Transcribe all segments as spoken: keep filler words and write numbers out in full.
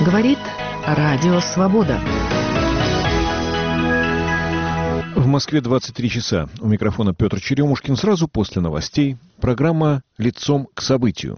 Говорит Радио Свобода. В Москве двадцать три часа. У микрофона Петр Черемушкин. Сразу после новостей программа «Лицом к событию».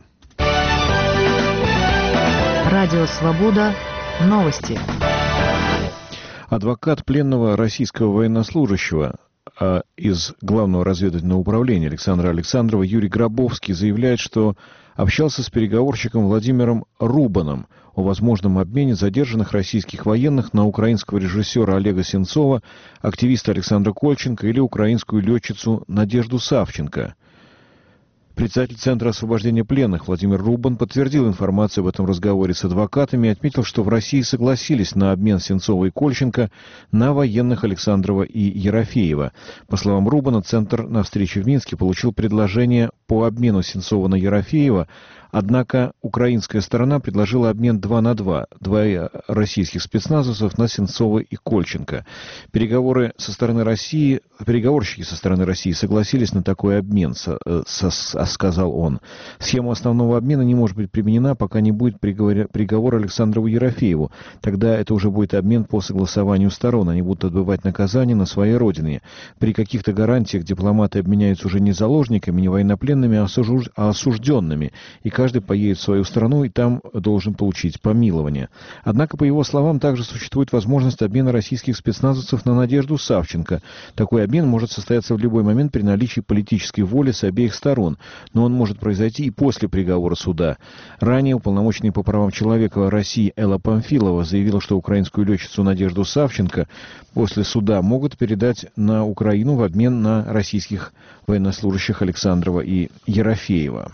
Радио Свобода. Новости. Адвокат пленного российского военнослужащего а, из Главного разведывательного управления Александра Александрова Юрий Гробовский заявляет, что общался с переговорщиком Владимиром Рубаном о возможном обмене задержанных российских военных на украинского режиссера Олега Сенцова, активиста Александра Кольченко или украинскую летчицу Надежду Савченко. Председатель Центра освобождения пленных Владимир Рубан подтвердил информацию об этом разговоре с адвокатами и отметил, что в России согласились на обмен Сенцова и Кольченко на военных Александрова и Ерофеева. По словам Рубана, Центр на встрече в Минске получил предложение по обмену Сенцова на Ерофеева, однако украинская сторона предложила обмен два на два, двое российских спецназовцев на Сенцова и Кольченко. Переговоры со стороны России, переговорщики со стороны России согласились на такой обмен, со, со, сказал он. Схема основного обмена не может быть применена, пока не будет приговора, приговора Александрову Ерофееву. Тогда это уже будет обмен по согласованию сторон. Они будут отбывать наказание на своей родине. При каких-то гарантиях дипломаты обменяются уже не заложниками, не военнопленными, а осужденными. И каждый поедет в свою страну и там должен получить помилование. Однако, по его словам, также существует возможность обмена российских спецназовцев на Надежду Савченко. Такой обмен может состояться в любой момент при наличии политической воли с обеих сторон, но он может произойти и после приговора суда. Ранее уполномоченный по правам человека России Элла Памфилова заявила, что украинскую летчицу Надежду Савченко после суда могут передать на Украину в обмен на российских военнослужащих Александрова и Ерофеева.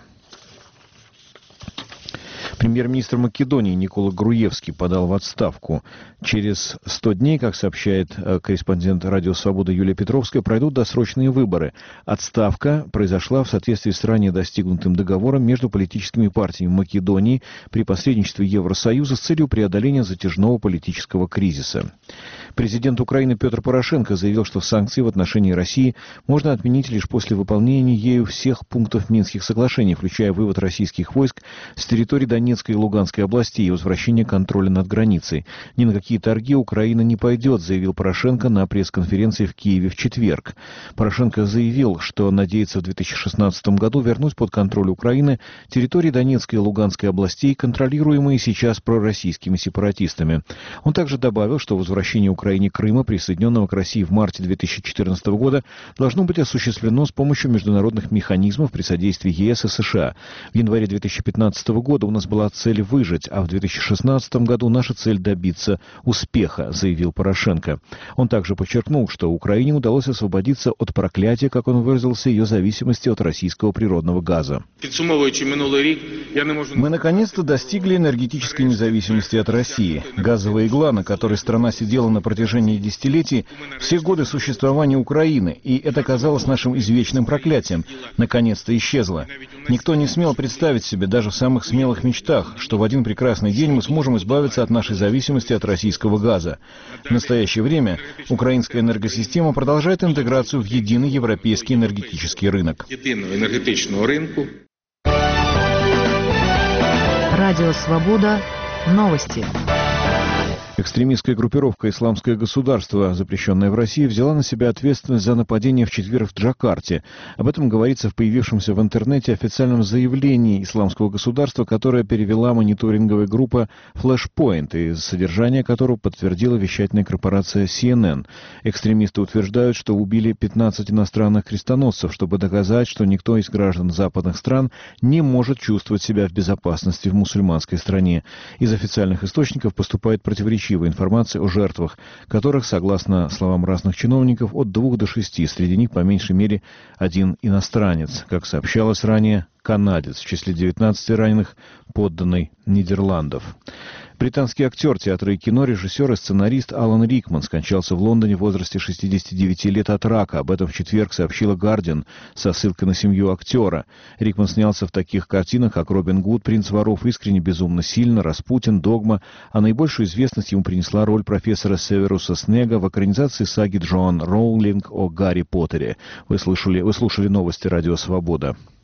Премьер-министр Македонии Никола Груевский подал в отставку. Через сто дней, как сообщает корреспондент Радио Свобода Юлия Петровская, пройдут досрочные выборы. Отставка произошла в соответствии с ранее достигнутым договором между политическими партиями Македонии при посредничестве Евросоюза с целью преодоления затяжного политического кризиса. Президент Украины Петр Порошенко заявил, что санкции в отношении России можно отменить лишь после выполнения ею всех пунктов Минских соглашений, включая вывод российских войск с территории Донецкой и Луганской областей и возвращение контроля над границей. Ни на какие торги Украина не пойдет, заявил Порошенко на пресс-конференции в Киеве в четверг. Порошенко заявил, что надеется в две тысячи шестнадцатом году вернуть под контроль Украины территории Донецкой и Луганской областей, контролируемые сейчас пророссийскими сепаратистами. Он также добавил, что возвращение Украине Крыма, присоединенного к России в марте две тысячи четырнадцатого года, должно быть осуществлено с помощью международных механизмов при содействии ЕС и США. В январе две тысячи пятнадцатого года у нас была цель выжить, а в две тысячи шестнадцатом году наша цель добиться успеха, заявил Порошенко. Он также подчеркнул, что Украине удалось освободиться от проклятия, как он выразился, ее зависимости от российского природного газа. Мы наконец-то достигли энергетической независимости от России. Газовая игла, на которой страна сидела на протяжении десятилетий, все годы существования Украины, и это казалось нашим извечным проклятием, наконец-то исчезло. Никто не смел представить себе даже в самых смелых мечтах, что в один прекрасный день мы сможем избавиться от нашей зависимости от российского газа. В настоящее время украинская энергосистема продолжает интеграцию в единый европейский энергетический рынок. Радио Свобода. Новости. Экстремистская группировка «Исламское государство», запрещенная в России, взяла на себя ответственность за нападение в четверг в Джакарте. Об этом говорится в появившемся в интернете официальном заявлении «Исламского государства», которое перевела мониторинговая группа Flashpoint, из содержания которого подтвердила вещательная корпорация си эн эн. Экстремисты утверждают, что убили пятнадцать иностранных крестоносцев, чтобы доказать, что никто из граждан западных стран не может чувствовать себя в безопасности в мусульманской стране. Из официальных источников поступает противоречивая информация о жертвах, которых, согласно словам разных чиновников, от двух до шести, среди них по меньшей мере один иностранец, как сообщалось ранее, канадец, в числе девятнадцати раненых, подданный Нидерландов. Британский актер театра и кино, режиссер и сценарист Алан Рикман скончался в Лондоне в возрасте шестидесяти девяти лет от рака. Об этом в четверг сообщила «Гардиан» со ссылкой на семью актера. Рикман снялся в таких картинах, как «Робин Гуд», «Принц воров», «Искренне безумно сильно», «Распутин», «Догма», а наибольшую известность ему принесла роль профессора Северуса Снега в экранизации саги Джоан Роулинг о Гарри Поттере. Вы слушали, вы слушали новости «Радио Свобода».